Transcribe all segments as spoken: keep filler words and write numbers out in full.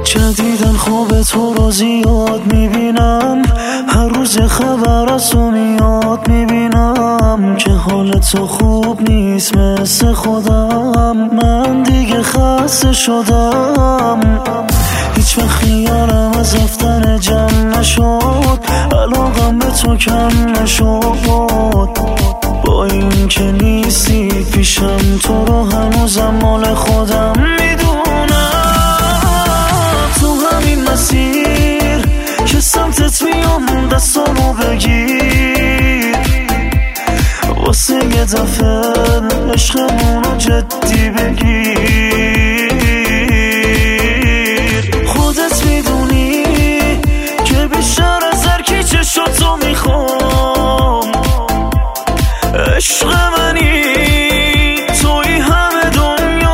جدیدن خواب تو رو زیاد میبینم، هر روز خبر از تو میاد میبینم که حال تو خوب نیست مثل خودم. من دیگه خسته شدم، هیچ وقت خیالم از رفتن جمع نشد، علاقم به تو کم نشد. با این که نیستی پیشم تو رو هنوزم مال خودم میدونم. تو همین مسیر که سمتت میام دستامو بگیر، واسه یه دفعه عشقمونو جدی بگیر. خودت میدونی که بیشتر از هر کی چشاتو میخوام، عشق منی توی همه دنیا.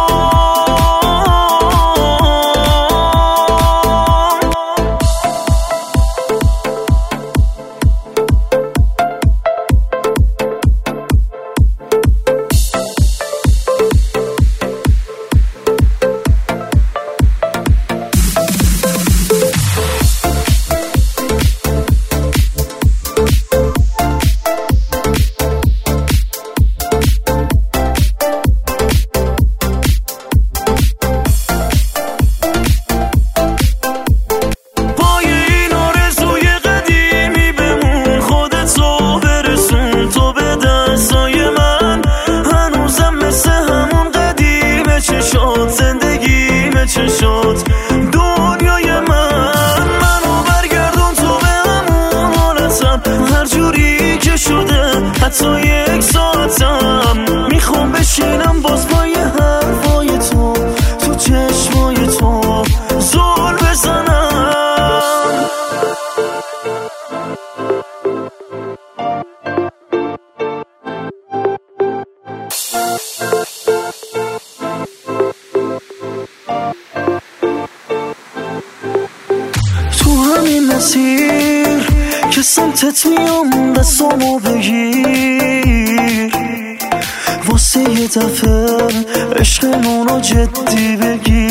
چه شد دنیای من، منو برگردون تو به همون حالتم، هر جوری که شده حتی یک ساعتم میخوام بشینم باز با یه حرفای تو تو چشمای تو زل بزنم. تو همین مسیر که سمتت میام دستامو بگیر، واسه یه دفعه عشقمونو جدی بگیر.